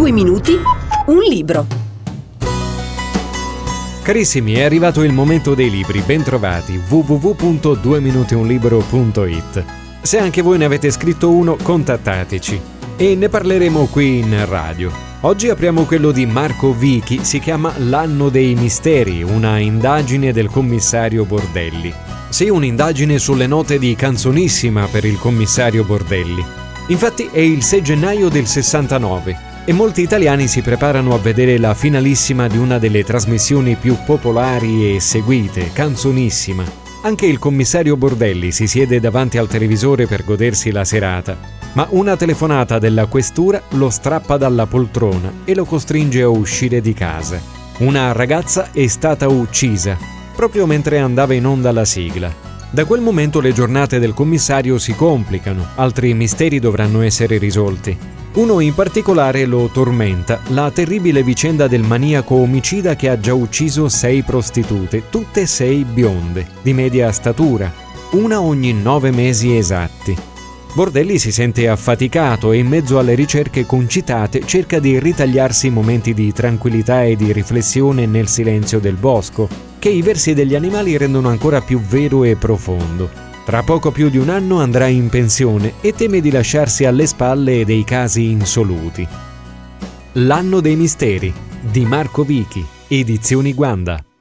2 minuti, un libro. Carissimi, è arrivato il momento dei libri, bentrovati, www.2minutionlibro.it. Se anche voi ne avete scritto uno, contattateci e ne parleremo qui in radio. Oggi apriamo quello di Marco Vichi, si chiama L'anno dei misteri, una indagine del commissario Bordelli. Sì, un'indagine sulle note di Canzonissima per il commissario Bordelli. Infatti è il 6 gennaio del 69 e molti italiani si preparano a vedere la finalissima di una delle trasmissioni più popolari e seguite, Canzonissima. Anche il commissario Bordelli si siede davanti al televisore per godersi la serata, ma una telefonata della questura lo strappa dalla poltrona e lo costringe a uscire di casa. Una ragazza è stata uccisa, proprio mentre andava in onda la sigla. Da quel momento le giornate del commissario si complicano, altri misteri dovranno essere risolti. Uno in particolare lo tormenta, la terribile vicenda del maniaco omicida che ha già ucciso 6 prostitute, tutte 6 bionde, di media statura, una ogni 9 mesi esatti. Bordelli si sente affaticato e in mezzo alle ricerche concitate cerca di ritagliarsi momenti di tranquillità e di riflessione nel silenzio del bosco, che i versi degli animali rendono ancora più vero e profondo. Tra poco più di un anno andrà in pensione e teme di lasciarsi alle spalle dei casi insoluti. L'anno dei misteri di Marco Vichi, Edizioni Guanda.